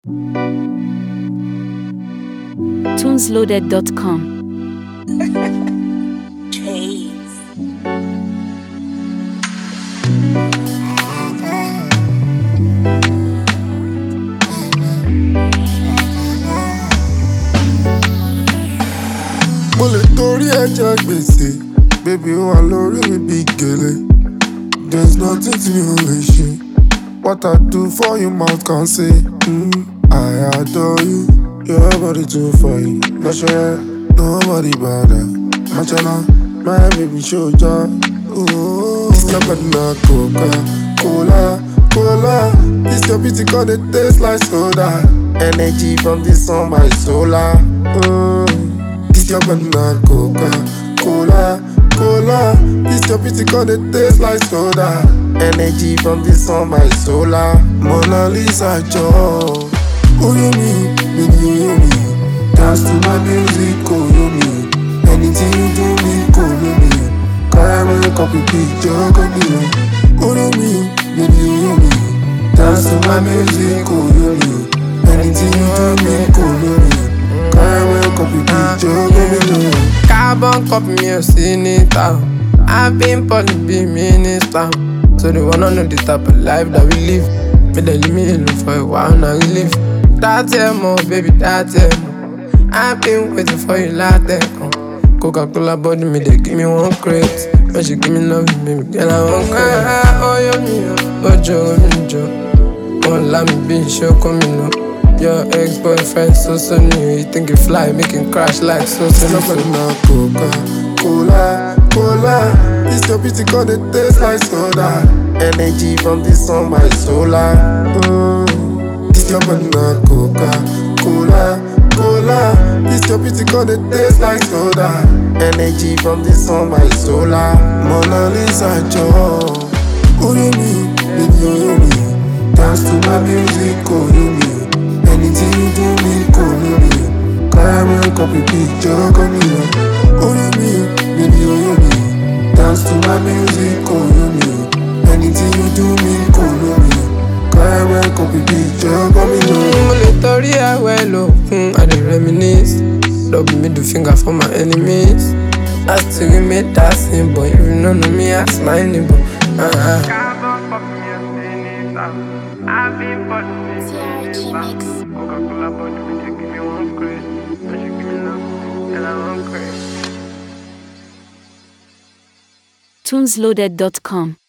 Tunesloaded.com. Mo lè torí ẹ̀jẹ̀ gbèsè, baby wà lórí mi bí gèlè. There's nothing tí mi ò lè ṣe. What I do for you, mouth can't say. I adore you, your body too for you. Lọ́ṣẹ́, nobody better. Machala, my baby ṣojà. This your body na Coca-Cola, cola. This your beauty gonna taste like soda. Energy from the sun, my solar. This your body na Coca-Cola, cola. This your beauty gonna taste like soda. Energy from the sun, my solar. Mona Lisa Joe. Oyo mi, baby oyo mi. Dance to my music, oyo mi. Anything you do me, oyo mi. Caramel copy picture, go me. Oyo mi, baby oyo mi. Dance to my music, oyo mi. Anything you do me, oyo mi. Caramel copy picture, go me. Carbon copy me, I've seen it out. I've been pulling be minister. So they wanna know the type of life that we live. But they leave me alone for a while, now we live. That's it more, baby, that's it more. I've been waiting for you like that. Coca-Cola body me, they give me one crate. But she give me love, baby, girl, I want crate. Oh, you me, oh, Joe, me, Joe. Won't let me be, she'll come, you know. Your ex-boyfriend so new. You think you fly, make him crash like so Nobody na Coca-Cola, cola. This your beauty gonna taste like soda. Energy from the sun, my solar. This your body na Coca-Cola, cola. This your beauty gonna taste like soda. Energy from the sun, my solar. Mona Lisa Joe. Oyo mi, baby oyo mi. Dance to my music, oyo mi. Anything you do me, oyo mi. Caramel copy picture, go me. Oyo mi, baby oyo mi. Dance to my music, oyo mi. Anything you do me, oyo mi. Caramel copy picture, go me. Mo lè torí ẹ̀wẹ̀ lókun, I dey reminisce. Double middle finger for my enemies. I still remain dancing, but if you no know me, ask my neighbor. I've been Coca-Cola body, me they give me one crate. But she give me love, and I want crate. Tunesloaded.com.